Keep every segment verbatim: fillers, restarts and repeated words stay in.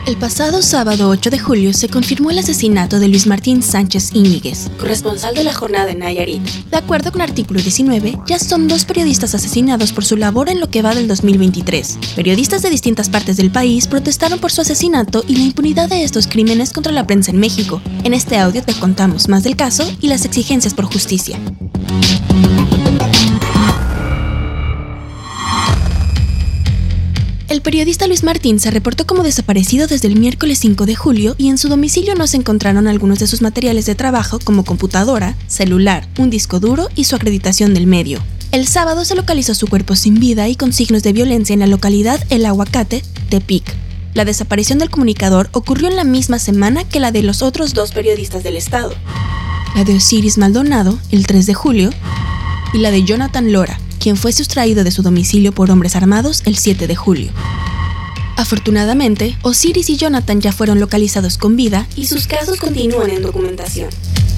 El pasado sábado ocho de julio se confirmó el asesinato de Luis Martín Sánchez Íñiguez, corresponsal de La Jornada en Nayarit. De acuerdo con artículo diecinueve, ya son dos periodistas asesinados por su labor en lo que va del dos mil veintitrés. Periodistas de distintas partes del país protestaron por su asesinato y la impunidad de estos crímenes contra la prensa en México. En este audio te contamos más del caso y las exigencias por justicia. El periodista Luis Martín se reportó como desaparecido desde el miércoles cinco de julio y en su domicilio no se encontraron algunos de sus materiales de trabajo como computadora, celular, un disco duro y su acreditación del medio. El sábado se localizó su cuerpo sin vida y con signos de violencia en la localidad El Aguacate, Tepic. La desaparición del comunicador ocurrió en la misma semana que la de los otros dos periodistas del estado. La de Osiris Maldonado, el tres de julio, y la de Jonathan Lora, quien fue sustraído de su domicilio por hombres armados el siete de julio. Afortunadamente, Osiris y Jonathan ya fueron localizados con vida y sus casos continúan en documentación.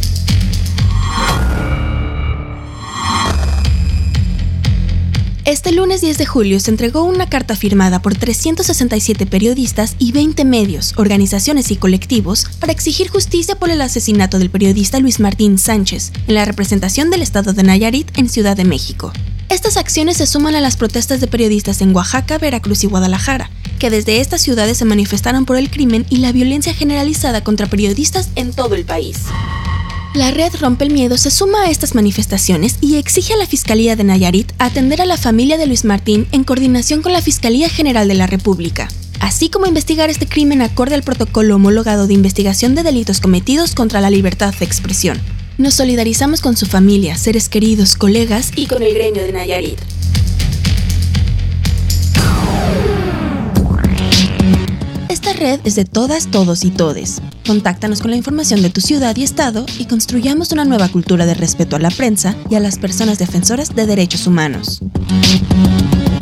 Este lunes diez de julio se entregó una carta firmada por trescientos sesenta y siete periodistas y veinte medios, organizaciones y colectivos para exigir justicia por el asesinato del periodista Luis Martín Sánchez en la representación del estado de Nayarit en Ciudad de México. Estas acciones se suman a las protestas de periodistas en Oaxaca, Veracruz y Guadalajara, que desde estas ciudades se manifestaron por el crimen y la violencia generalizada contra periodistas en todo el país. La red Rompe el Miedo se suma a estas manifestaciones y exige a la Fiscalía de Nayarit atender a la familia de Luis Martín en coordinación con la Fiscalía General de la República, así como investigar este crimen acorde al protocolo homologado de investigación de delitos cometidos contra la libertad de expresión. Nos solidarizamos con su familia, seres queridos, colegas y con el gremio de Nayarit. Esta red es de todas, todos y todes. Contáctanos con la información de tu ciudad y estado y construyamos una nueva cultura de respeto a la prensa y a las personas defensoras de derechos humanos.